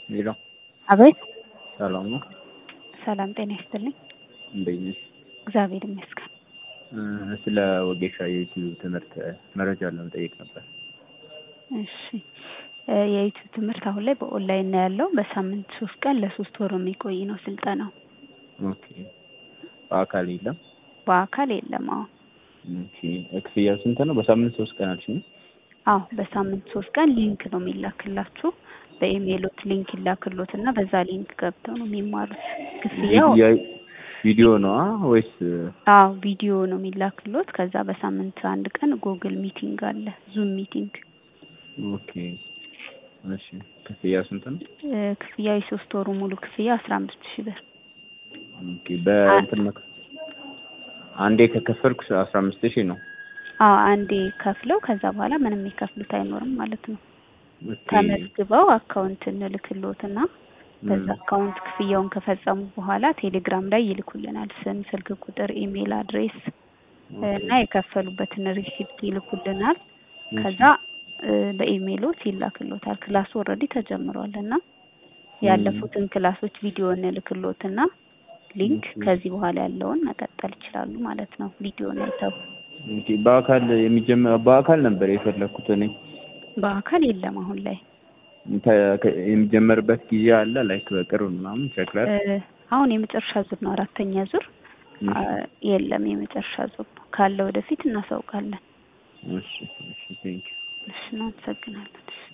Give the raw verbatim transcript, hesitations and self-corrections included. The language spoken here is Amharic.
ሄሎ አቤት። ሰላም ነው? ሰላም ጤና ይስጥልኝ። እንዴት ነሽ? እግዚአብሔር ይመስገን። ስለ ወጌሻ የዩቲዩብ ትምህርት መረጃ ለመጠየቅ ነበር። እሺ የዩቲዩብ ትምህርት አሁን ላይ በኦንላይን ነው ያለው። በሳምንት ሶስት ቀን ለሶስት ወር የሚቆይ ነው ስልጠናው። ኦኬ። በአካል የለም? በአካል የለም። አዎ። ኦኬ። ክፍያው ስንት ነው? በሳምንት ሶስት ቀን አልሽኝ? አዎ በሳምንት ሶስት ቀን ሊንክ ነው የሚላክላችሁ። በኢሜይሎት ሊንክ ይላክሎት እና በዛ ሊንክ ገብተው ነው የሚማሩት። ክፍያው ቪዲዮ ነው ወይስ? አዎ ቪዲዮ ነው የሚላክሎት። ከዛ በሳምንት አንድ ቀን ጉግል ሚቲንግ አለ፣ ዙም ሚቲንግ። ኦኬ። እሺ ክፍያው ስንት ነው? ክፍያው የሶስት ወሩ ሙሉ ክፍያ አስራ አምስት ሺህ ብር። ኦኬ። በእንትን ነው አንዴ ከከፈልኩ አስራ አምስት ሺህ ነው? አዎ አንዴ ከፍለው ከዛ በኋላ ምንም የሚከፍሉት አይኖርም ማለት ነው። ተመዝግበው አካውንት እንልክሎትና በዛ አካውንት ክፍያውን ከፈጸሙ በኋላ ቴሌግራም ላይ ይልኩልናል። ስም፣ ስልክ ቁጥር፣ ኢሜል አድሬስ እና የከፈሉበትን ሪሲፕት ይልኩልናል። ከዛ በኢሜይሎት ይላክሎታል። ክላሱ ኦልሬዲ ተጀምሯል እና ያለፉትን ክላሶች ቪዲዮ እንልክሎትና ሊንክ ከዚህ በኋላ ያለውን መቀጠል ይችላሉ ማለት ነው። ቪዲዮ ነው አይተው። ኦኬ። በአካል የሚጀምር በአካል ነበር የፈለኩት እኔ። በአካል የለም አሁን ላይ። የሚጀመርበት ጊዜ አለ ላይክ በቅርብ ምናምን ቸክላር? አሁን የመጨረሻ ዙር ነው፣ አራተኛ ዙር የለም። የመጨረሻ ዙር ነው። ካለ ወደፊት እናሳውቃለን። እሺ እሺ ቴንክ ዩ። እሺ እናመሰግናለን።